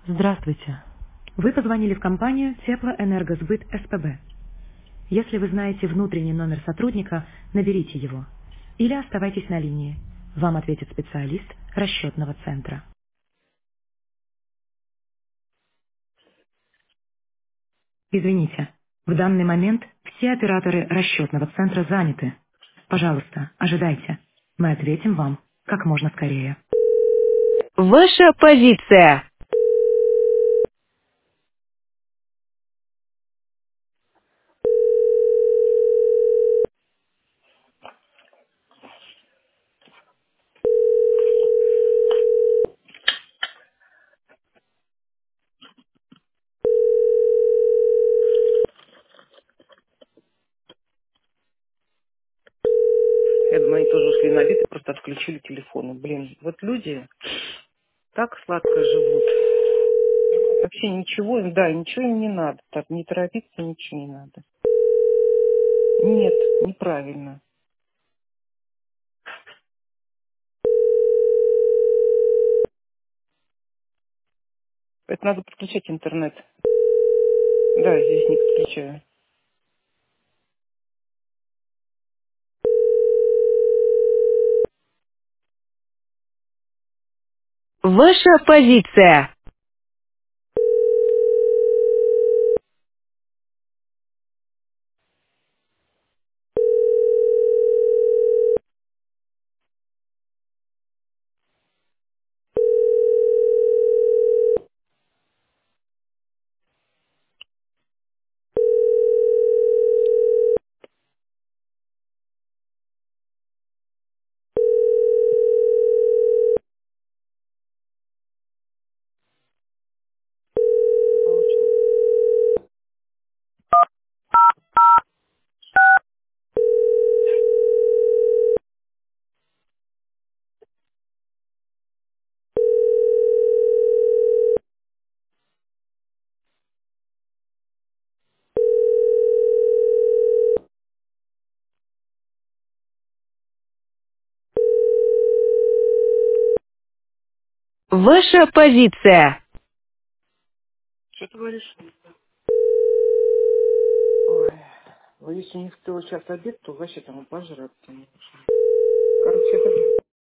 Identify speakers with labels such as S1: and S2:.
S1: Здравствуйте. Вы позвонили в компанию Теплоэнергосбыт СПБ. Если вы знаете внутренний номер сотрудника, наберите его. Или оставайтесь на линии. Вам ответит специалист расчетного центра. Извините, в данный момент все операторы расчетного центра заняты. Пожалуйста, ожидайте. Мы ответим вам как можно скорее. Ваша позиция.
S2: Я думаю, они тоже ушли на обед и просто отключили телефоны. Блин, вот люди так сладко живут. Вообще ничего, да, ничего им не надо. Так, не торопиться, ничего не надо. Нет, неправильно. Это надо подключать интернет. Да, здесь не подключаю.
S1: Ваша позиция.
S2: Получено.
S1: Ваша позиция.
S2: Что ты говоришь? Ой, ну если не успела сейчас обед, то вообще там и пожрать не нужно. Короче, это